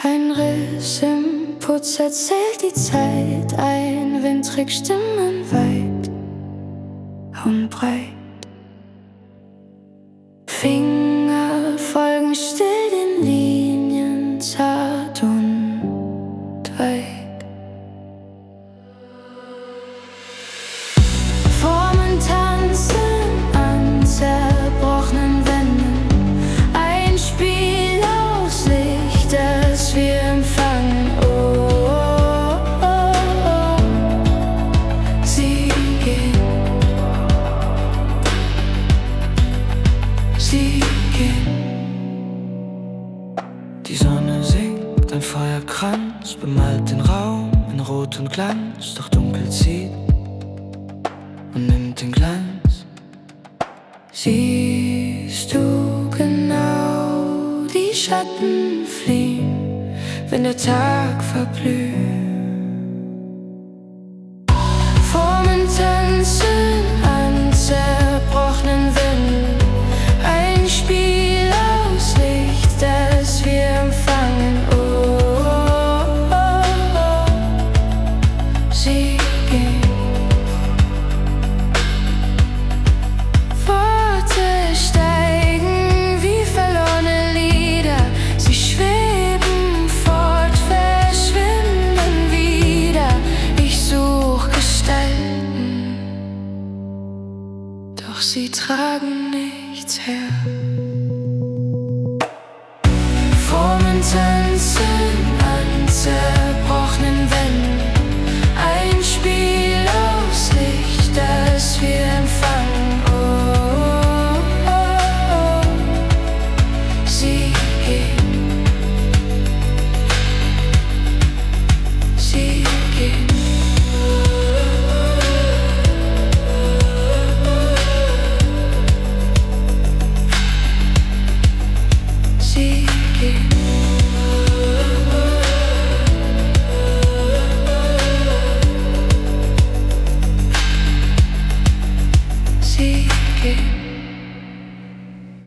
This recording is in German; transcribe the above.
Ein Riss im Putz erzählt die Zeit, ein Wind trägt Stimmen weit und breit. Finger folgen still den Linien, zart und weit. Formen tanzen an zerbrochenen Wänden, ein Spiel aus Licht, das wir empfangen. Oh, oh, oh, oh. Sie gehen, sie gehen. Die Sonne sinkt, ein Feuerkranz bemalt den Raum in Rot und Glanz, doch dunkel zieht und nimmt den Glanz. Siehst du genau, die Schatten fliehen, wenn der Tag verblüht. Formen tanzen an zerbrochenen Wänden, ein Spiel aus Licht, das wir empfangen. Oh, oh, oh, oh. Sie gehen. Worte steigen wie verlorene Lieder, sie schweben fort, verschwinden wieder. Ich such Gestalten, doch sie tragen nichts her. Formen tanzen an zerbrochenen Wänden, ein Spiel aus Licht, das wir empfangen. Oh, oh, oh. Sie gehen, sie gehen. Sie gehen.